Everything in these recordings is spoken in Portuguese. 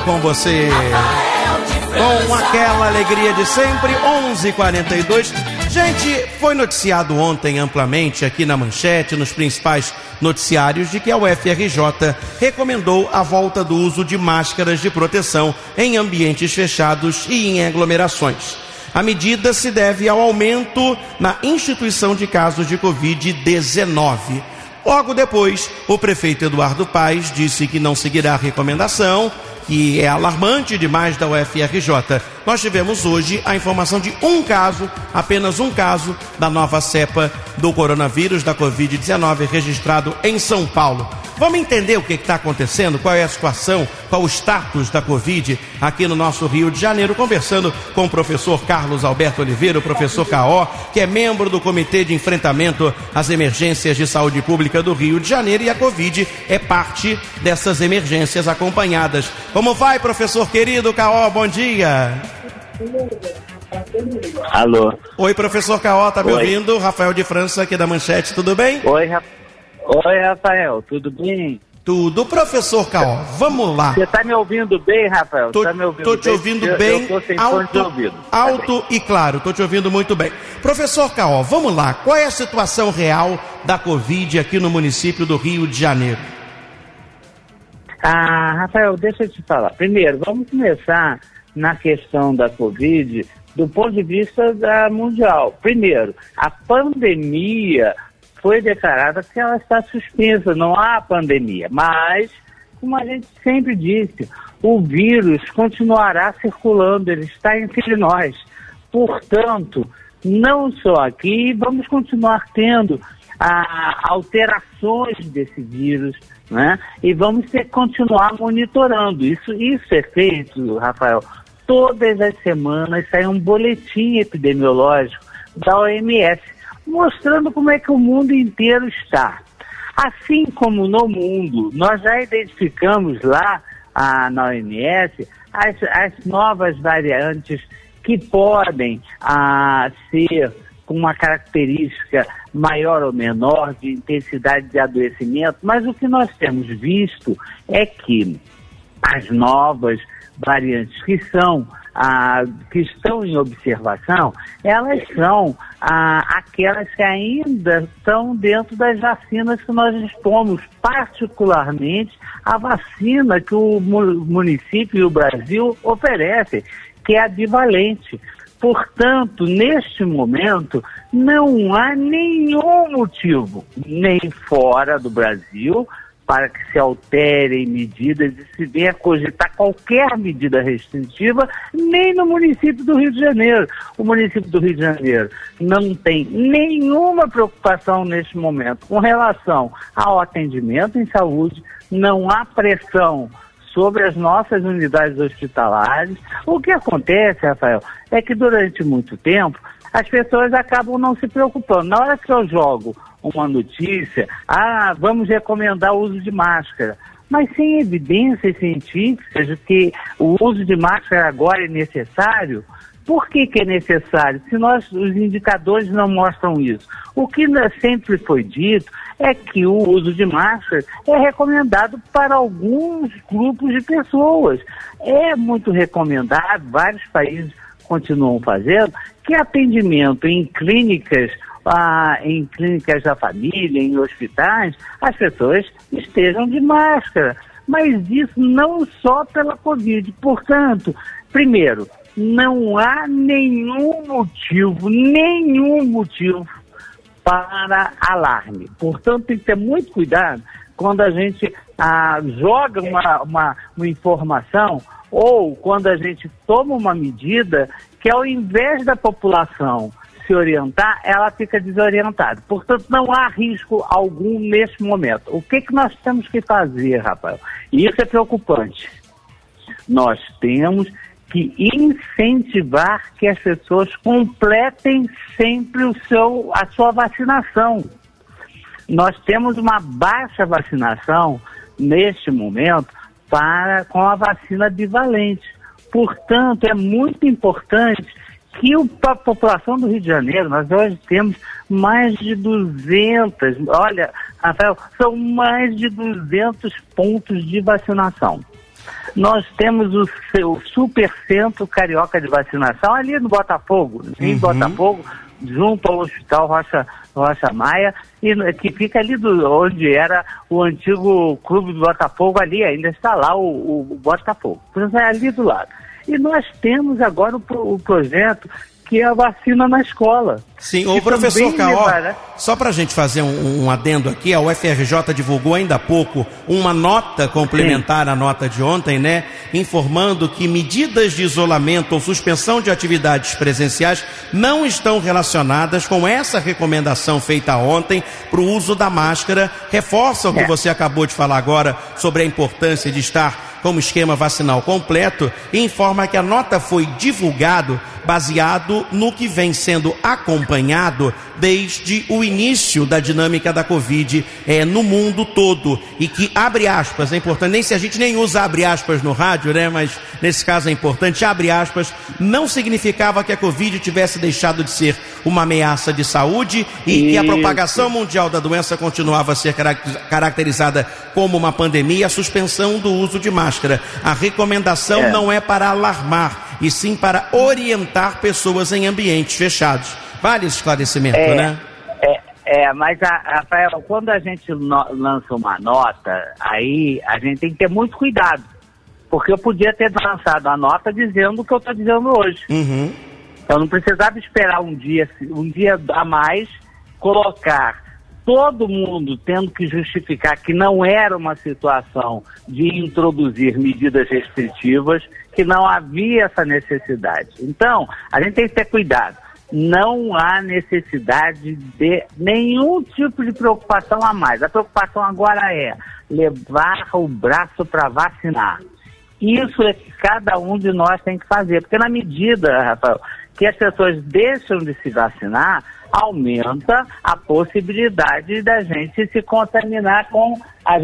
com você. Com aquela alegria de sempre, 11h42. Gente, foi noticiado ontem amplamente aqui na Manchete, nos principais noticiários, de que a UFRJ recomendou a volta do uso de máscaras de proteção em ambientes fechados e em aglomerações. A medida se deve ao aumento na instituição de casos de Covid-19. Logo depois, o prefeito Eduardo Paes disse que não seguirá a recomendação, que é alarmante demais da UFRJ. Nós tivemos hoje a informação de um caso, apenas um caso, da nova cepa do coronavírus, da Covid-19, registrado em São Paulo. Vamos entender o que está acontecendo, qual é a situação, qual o status da Covid aqui no nosso Rio de Janeiro, conversando com o professor Carlos Alberto Oliveira, o professor K.O., que é membro do Comitê de Enfrentamento às Emergências de Saúde Pública do Rio de Janeiro, e a Covid é parte dessas emergências acompanhadas. Como vai, professor querido K.O.? Bom dia. Alô. Oi, professor K.O., tá me ouvindo? Rafael de França, aqui da Manchete, tudo bem? Oi, Rafael, tudo bem? Tudo, professor K.O., vamos lá. Você tá me ouvindo bem, Rafael? Tô te ouvindo bem, eu tô sem fone de ouvido. Alto e claro, tô te ouvindo muito bem. Professor K.O., vamos lá, qual é a situação real da Covid aqui no município do Rio de Janeiro? Rafael, deixa eu te falar. Primeiro, vamos começar na questão da Covid do ponto de vista mundial. Primeiro, a pandemia foi declarada que ela está suspensa, não há pandemia, mas, como a gente sempre disse, o vírus continuará circulando, ele está entre nós. Portanto, não só aqui, vamos continuar tendo alterações desse vírus, né? E vamos ter que continuar monitorando. Isso é feito, Rafael, todas as semanas sai um boletim epidemiológico da OMS, mostrando como é que o mundo inteiro está. Assim como no mundo, nós já identificamos lá na OMS as novas variantes que podem ser com uma característica maior ou menor de intensidade de adoecimento, mas o que nós temos visto é que as novas variantes que estão em observação, elas são aquelas que ainda estão dentro das vacinas que nós dispomos, particularmente a vacina que o município e o Brasil oferecem, que é a bivalente. Portanto, neste momento, não há nenhum motivo, nem fora do Brasil, para que se alterem medidas e se venha a cogitar qualquer medida restritiva, nem no município do Rio de Janeiro. O município do Rio de Janeiro não tem nenhuma preocupação neste momento com relação ao atendimento em saúde, não há pressão sobre as nossas unidades hospitalares. O que acontece, Rafael, é que durante muito tempo as pessoas acabam não se preocupando. Na hora que eu jogo uma notícia, vamos recomendar o uso de máscara, mas sem evidências científicas de que o uso de máscara agora é necessário. Por que é necessário? Se os indicadores não mostram isso. O que sempre foi dito é que o uso de máscara é recomendado para alguns grupos de pessoas. É muito recomendado, vários países continuam fazendo, que atendimento em clínicas da família, em hospitais, as pessoas estejam de máscara. Mas isso não só pela Covid. Portanto, primeiro, não há nenhum motivo para alarme. Portanto, tem que ter muito cuidado quando a gente joga uma informação ou quando a gente toma uma medida que, ao invés da população se orientar, ela fica desorientada. Portanto, não há risco algum neste momento. O que nós temos que fazer, Rafael? E isso é preocupante. Nós temos que incentivar que as pessoas completem sempre a sua vacinação. Nós temos uma baixa vacinação neste momento com a vacina bivalente. Portanto, é muito importante que a população do Rio de Janeiro, nós hoje temos mais de 200, olha, Rafael, são mais de 200 pontos de vacinação. Nós temos o Super Centro Carioca de Vacinação ali no Botafogo, em Botafogo, junto ao Hospital Rocha Maia, que fica ali onde era o antigo Clube do Botafogo, ali ainda está lá o Botafogo, é ali do lado. E nós temos agora o projeto que é a vacina na escola. Sim, o professor Caó, só para a gente fazer um adendo aqui, a UFRJ divulgou ainda há pouco uma nota complementar à nota de ontem, né? Informando que medidas de isolamento ou suspensão de atividades presenciais não estão relacionadas com essa recomendação feita ontem para o uso da máscara. Reforça o que você acabou de falar agora sobre a importância de estar com o esquema vacinal completo e informa que a nota foi divulgado baseado no que vem sendo acompanhado desde o início da dinâmica da Covid no mundo todo, e que, abre aspas, é importante, nem se a gente nem usa abre aspas no rádio, né, mas nesse caso é importante, abre aspas, não significava que a Covid tivesse deixado de ser uma ameaça de saúde e que a propagação mundial da doença continuava a ser caracterizada como uma pandemia. A suspensão do uso de máscara, a recomendação não é para alarmar, e sim para orientar pessoas em ambientes fechados. Vale esse esclarecimento, né? Mas, Rafael, quando a gente lança uma nota, aí a gente tem que ter muito cuidado, porque eu podia ter lançado a nota dizendo o que eu estou dizendo hoje. Eu não precisava esperar um dia a mais, colocar todo mundo tendo que justificar que não era uma situação de introduzir medidas restritivas, que não havia essa necessidade. Então, a gente tem que ter cuidado. Não há necessidade de nenhum tipo de preocupação a mais. A preocupação agora é levar o braço para vacinar. Isso é que cada um de nós tem que fazer, porque na medida, Rafael, que as pessoas deixam de se vacinar, aumenta a possibilidade da gente se contaminar com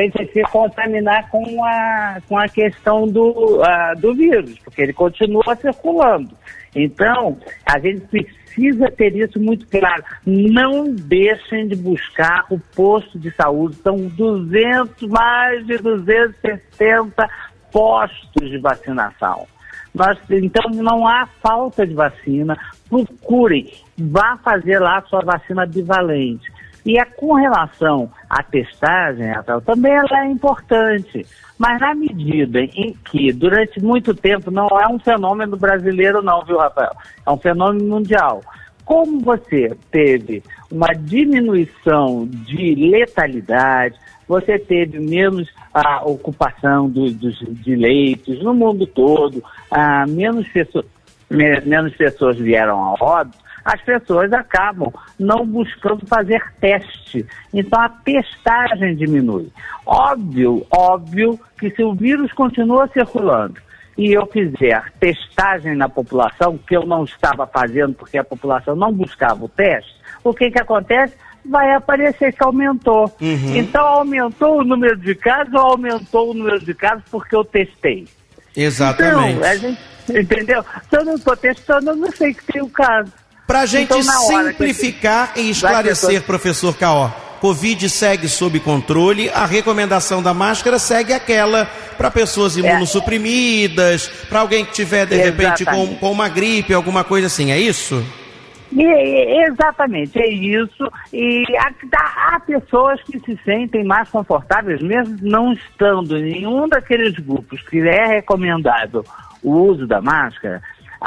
a questão do vírus, porque ele continua circulando. Então, a gente precisa ter isso muito claro. Não deixem de buscar o posto de saúde. São mais de 260 postos de vacinação. Então, não há falta de vacina. Procurem, vá fazer lá a sua vacina bivalente. E com relação à testagem, Rafael, também ela é importante. Mas na medida em que, durante muito tempo, não é um fenômeno brasileiro não, viu, Rafael? É um fenômeno mundial. Como você teve uma diminuição de letalidade, você teve menos ocupação de leitos no mundo todo, menos pessoas vieram a óbito, as pessoas acabam não buscando fazer teste. Então a testagem diminui. Óbvio que se o vírus continua circulando e eu fizer testagem na população, que eu não estava fazendo porque a população não buscava o teste, o que acontece? Vai aparecer que aumentou. Então aumentou o número de casos ou aumentou o número de casos porque eu testei? Exatamente. Então, a gente, entendeu? Se eu não estou testando, eu não sei que tem o caso. Para a gente simplificar e esclarecer, professor Caó, Covid segue sob controle, a recomendação da máscara segue aquela para pessoas imunossuprimidas, para alguém que tiver, de repente, com uma gripe, alguma coisa assim, é isso? Exatamente, é isso. E há pessoas que se sentem mais confortáveis, mesmo não estando em nenhum daqueles grupos que é recomendado o uso da máscara.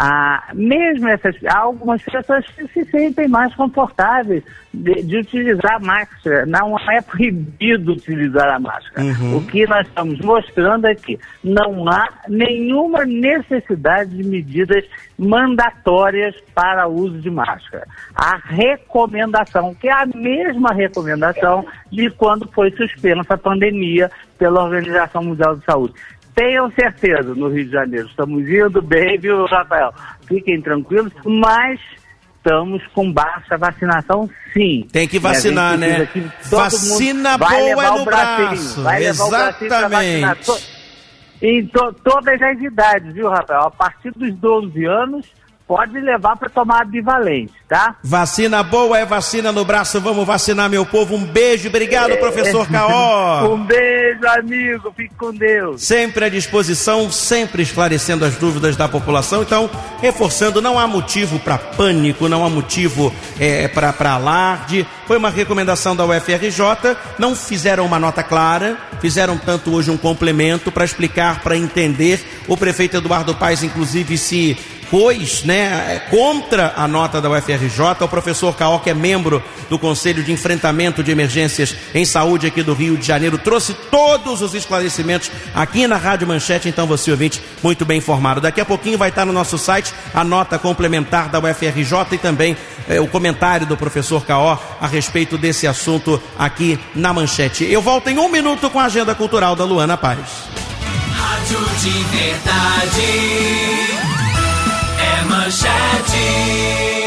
Algumas pessoas se sentem mais confortáveis de utilizar a máscara. Não é proibido utilizar a máscara. O que nós estamos mostrando é que não há nenhuma necessidade de medidas mandatórias para o uso de máscara. A recomendação, que é a mesma recomendação de quando foi suspensa a pandemia pela Organização Mundial de Saúde. Tenham certeza, no Rio de Janeiro estamos indo bem, viu, Rafael? Fiquem tranquilos, mas estamos com baixa vacinação, sim. Tem que vacinar, né? Vacina boa é no braço. Vai levar o bracinho para vacinar em todas as idades, viu, Rafael? A partir dos 12 anos, pode levar para tomar a bivalente, tá? Vacina boa é vacina no braço, vamos vacinar, meu povo. Um beijo, obrigado, professor Caó. Um beijo, amigo, fique com Deus. Sempre à disposição, sempre esclarecendo as dúvidas da população. Então, reforçando, não há motivo para pânico, não há motivo para alarde. Foi uma recomendação da UFRJ, não fizeram uma nota clara, fizeram tanto hoje um complemento para explicar, para entender. O prefeito Eduardo Paes, inclusive, se pôs, contra a nota da UFRJ. O professor Caó, que é membro do Conselho de Enfrentamento de Emergências em Saúde aqui do Rio de Janeiro, trouxe todos os esclarecimentos aqui na Rádio Manchete. Então você, ouvinte, muito bem informado. Daqui a pouquinho vai estar no nosso site a nota complementar da UFRJ e também o comentário do professor Caó a respeito desse assunto aqui na Manchete. Eu volto em 1 minuto com a agenda cultural da Luana Paes. Rádio de verdade é Manchete.